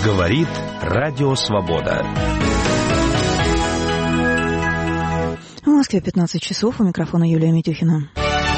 Говорит Радио Свобода. В Москве 15 часов. У микрофона Юлия Митюхина.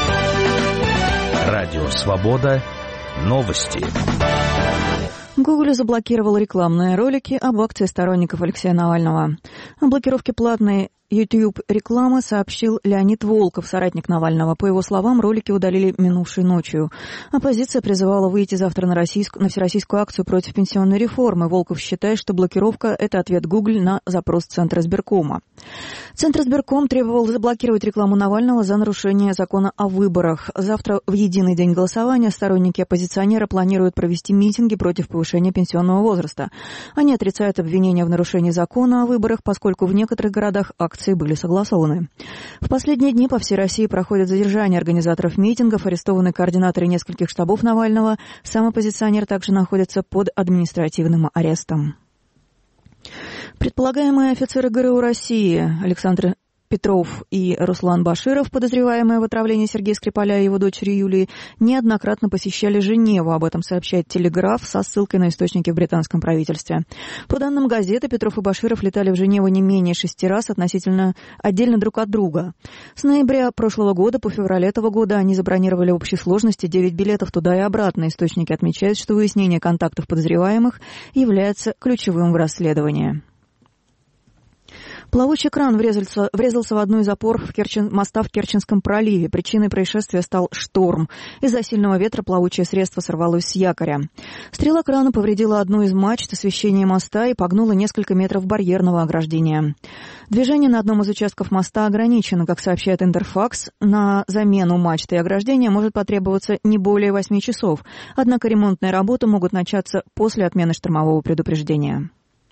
Радио Свобода. Новости. Google заблокировал рекламные ролики об акции сторонников Алексея Навального. О блокировке платной YouTube-рекламы сообщил Леонид Волков, соратник Навального. По его словам, ролики удалили минувшей ночью. Оппозиция призывала выйти завтра на всероссийскую акцию против пенсионной реформы. Волков считает, что блокировка – это ответ Google на запрос Центра избиркома. Центр избирком требовал заблокировать рекламу Навального за нарушение закона о выборах. Завтра в единый день голосования сторонники оппозиционера планируют провести митинги против повышения пенсионного возраста. Они отрицают обвинения в нарушении закона о выборах, поскольку в некоторых городах акции были согласованы. В последние дни по всей России проходят задержания организаторов митингов, арестованы координаторы нескольких штабов Навального. Сам оппозиционер также находится под административным арестом. Предполагаемые офицеры ГРУ России Александр Петров и Руслан Баширов, подозреваемые в отравлении Сергея Скрипаля и его дочери Юлии, неоднократно посещали Женеву. Об этом сообщает «Телеграф» со ссылкой на источники в британском правительстве. По данным газеты, Петров и Баширов летали в Женеву не менее 6 раз относительно отдельно друг от друга. С ноября прошлого года по февраль этого года они забронировали в общей сложности 9 билетов туда и обратно. Источники отмечают, что выяснение контактов подозреваемых является ключевым в расследовании. Плавучий кран врезался в одну из опор моста в Керченском проливе. Причиной происшествия стал шторм. Из-за сильного ветра плавучее средство сорвалось с якоря. Стрела крана повредила одну из мачт освещения моста и погнула несколько метров барьерного ограждения. Движение на одном из участков моста ограничено. Как сообщает Интерфакс, на замену мачты и ограждения может потребоваться не более 8 часов. Однако ремонтные работы могут начаться после отмены штормового предупреждения.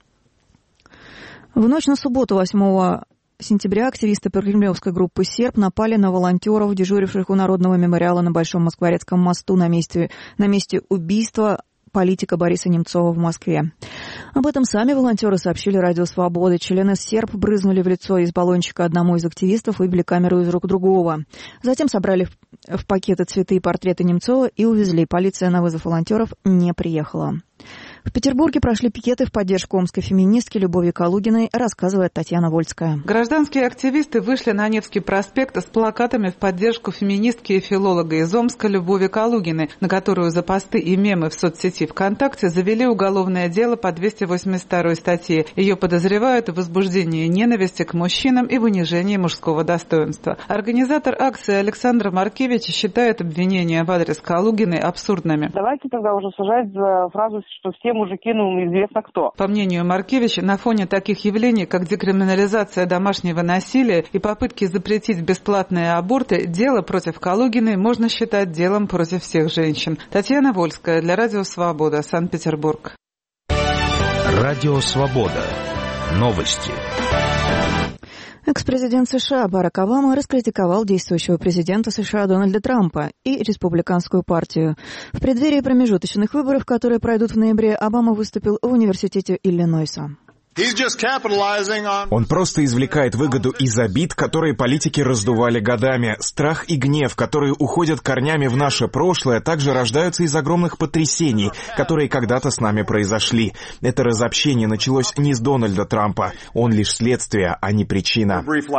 В ночь на субботу, 8 сентября, активисты прокремлевской группы «Серб» напали на волонтеров, дежуривших у Народного мемориала на Большом Москворецком мосту на месте убийства политика Бориса Немцова в Москве. Об этом сами волонтеры сообщили Радио Свобода. Члены «Серб» брызнули в лицо из баллончика одному из активистов, выбили камеру из рук другого. Затем собрали в пакеты цветы и портреты Немцова и увезли. Полиция на вызов волонтеров не приехала. В Петербурге прошли пикеты в поддержку омской феминистки Любови Калугиной, рассказывает Татьяна Вольская. Гражданские активисты вышли на Невский проспект с плакатами в поддержку феминистки и филолога из Омска Любови Калугиной, на которую за посты и мемы в соцсети ВКонтакте завели уголовное дело по 282 статье. Ее подозревают в возбуждении ненависти к мужчинам и в унижении мужского достоинства. Организатор акции Александр Маркевич считает обвинения в адрес Калугиной абсурдными. Давайте тогда уже сажать за фразу, что все мужики, известно кто. По мнению Маркевича, на фоне таких явлений, как декриминализация домашнего насилия и попытки запретить бесплатные аборты, дело против Калугиной можно считать делом против всех женщин. Татьяна Вольская для Радио Свобода, Санкт-Петербург. Радио Свобода. Новости. Экс-президент США Барак Обама раскритиковал действующего президента США Дональда Трампа и республиканскую партию. В преддверии промежуточных выборов, которые пройдут в ноябре, Обама выступил в университете Иллинойса. Он просто извлекает выгоду из обид, которые политики раздували годами. Страх и гнев, которые уходят корнями в наше прошлое, также рождаются из огромных потрясений, которые когда-то с нами произошли. Это разобщение началось не с Дональда Трампа. Он лишь следствие, а не причина.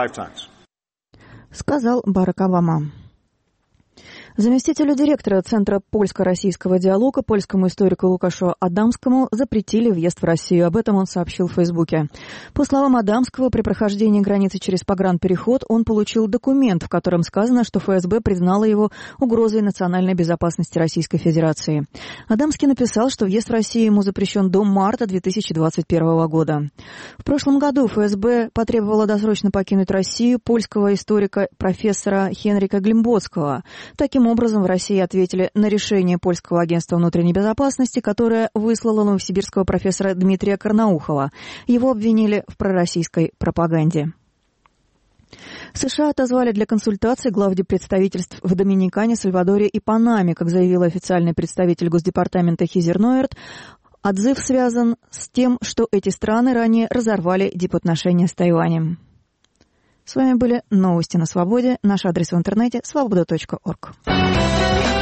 Сказал Барак Обама. Заместителю директора Центра польско-российского диалога, польскому историку Лукашу Адамскому, запретили въезд в Россию. Об этом он сообщил в Фейсбуке. По словам Адамского, при прохождении границы через погранпереход он получил документ, в котором сказано, что ФСБ признала его угрозой национальной безопасности Российской Федерации. Адамский написал, что въезд в Россию ему запрещен до марта 2021 года. В прошлом году ФСБ потребовала досрочно покинуть Россию польского историка профессора Хенрика Глимботского. Таким образом, в России ответили на решение Польского агентства внутренней безопасности, которое выслало новосибирского профессора Дмитрия Карнаухова. Его обвинили в пророссийской пропаганде. США отозвали для консультаций главдипредставительств в Доминикане, Сальвадоре и Панаме, как заявил официальный представитель Госдепартамента Хизер Нойерт. Отзыв связан с тем, что эти страны ранее разорвали дипотношения с Тайванем. С вами были новости на Свободе. Наш адрес в интернете – svoboda.org.